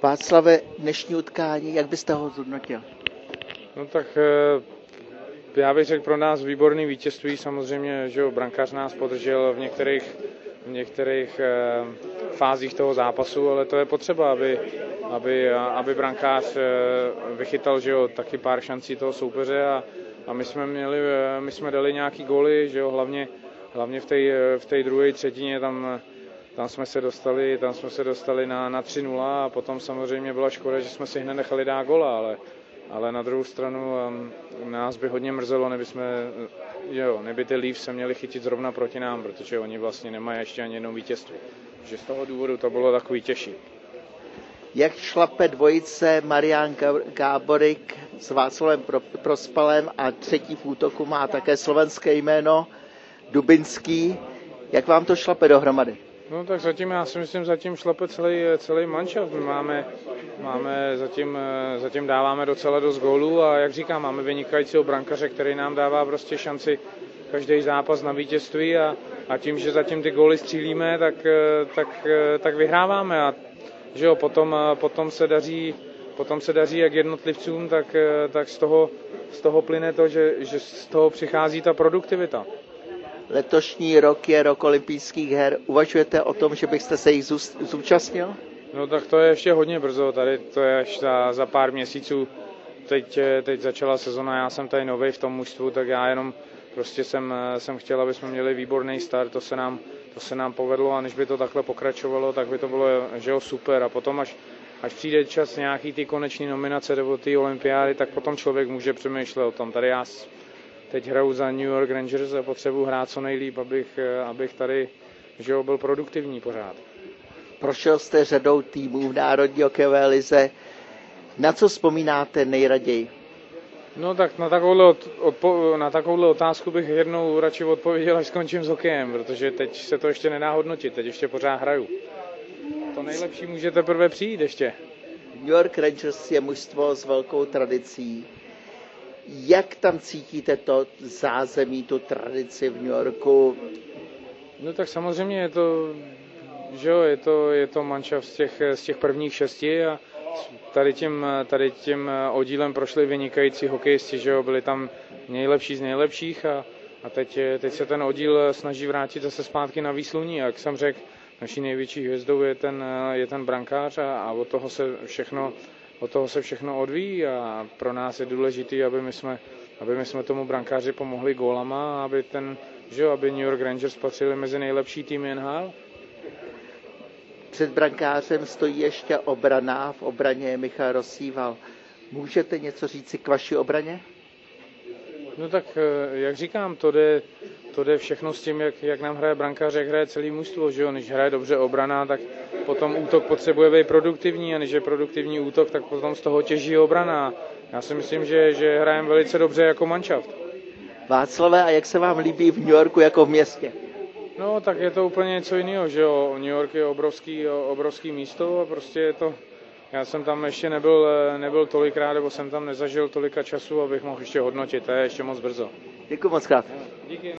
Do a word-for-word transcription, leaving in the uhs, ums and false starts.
Václave, dnešní utkání, jak byste ho zhodnotil? No tak já bych řekl pro nás výborný vítězství, samozřejmě, že jo, brankář nás podržel v některých, v některých fázích toho zápasu, ale to je potřeba, aby, aby, aby brankář vychytal, že jo, taky pár šancí toho soupeře a, a my jsme měli, my jsme dali nějaký góly, že jo, hlavně, hlavně v té v té druhé třetině tam Tam jsme se dostali, tam jsme se dostali na, na tři nula a potom samozřejmě byla škoda, že jsme si hned nechali dát gola, ale, ale na druhou stranu um, nás by hodně mrzelo, neby, jsme, jo, neby ty Leafs se měli chytit zrovna proti nám, protože oni vlastně nemají ještě ani jednou vítězství. Takže z toho důvodu to bylo takový těžší. Jak šlape dvojice Marián Gáborík s Václavem Prospalem a třetí v útoku má také slovenské jméno Dubinský. Jak vám to šlape dohromady? No tak zatím, já si myslím, zatím šlape celý, celý manšaft. My máme, máme zatím, zatím dáváme docela dost gólů a jak říkám, máme vynikajícího brankaře, který nám dává prostě šanci každý zápas na vítězství a, a tím, že zatím ty góly střílíme, tak, tak, tak vyhráváme a že jo, potom, potom, se daří, potom se daří jak jednotlivcům, tak, tak z, toho, z toho plyne to, že, že z toho přichází ta produktivita. Letošní rok je rok olympijských her. Uvažujete o tom, že byste se jich zúčastnil? No tak to je ještě hodně brzo. Tady to je až za, za pár měsíců. Teď, teď začala sezona, já jsem tady novej v tom mužstvu, tak já jenom prostě jsem, jsem chtěl, aby jsme měli výborný start. To se nám, to se nám povedlo a než by to takhle pokračovalo, tak by to bylo, že jo, super. A potom, až, až přijde čas nějaký ty koneční nominace nebo ty olympiády, tak potom člověk může přemýšlet o tom. Tady já teď hraju za New York Rangers a potřebuji hrát co nejlíp, abych, abych tady, že jo, byl produktivní pořád. Prošel jste řadou týmů v Národní hokejové lize. Na co vzpomínáte nejraději? No tak na takovouhle, odpo, na takovouhle otázku bych jednou radši odpověděl, až skončím s hokejem, protože teď se to ještě nedá hodnotit, teď ještě pořád hraju. To nejlepší může teprve přijít ještě. New York Rangers je mužstvo s velkou tradicí. Jak tam cítíte to zázemí, tu tradici v New Yorku? No tak samozřejmě je to, že jo, je to, je to manšaft z těch, z těch prvních šesti a tady tím, tady tím oddílem prošli vynikající hokejisti, že jo, byli tam nejlepší z nejlepších a, a teď, teď se ten oddíl snaží vrátit zase zpátky na výsluní. Jak jsem řekl, naší největší hvězdou je ten, je ten brankář a, a od toho se všechno Od toho se všechno odvíjí a pro nás je důležité, aby my jsme, aby my jsme tomu brankáři pomohli gólama a aby, ten, že jo, aby New York Rangers patřili mezi nejlepší týmy N H L. Před brankářem stojí ještě obrana, v obraně je Michal Rozsíval. Můžete něco říci k vaší obraně? No tak, jak říkám, to jde, to jde všechno s tím, jak, jak nám hraje brankář, jak hraje celý mužstvo, že jo, když hraje dobře obrana, tak potom útok potřebuje být produktivní a když je produktivní útok, tak potom z toho těží obrana. Já si myslím, že, že hrajeme velice dobře jako manšaft. Václave, a jak se vám líbí v New Yorku jako v městě? No, tak je to úplně něco jiného, že jo, New York je obrovský, obrovský místo a prostě je to, já jsem tam ještě nebyl, nebyl tolikrát, nebo jsem tam nezažil tolika času, abych mohl ještě hodnotit, to je ještě moc brzo. Děkuji moc krát. Díky.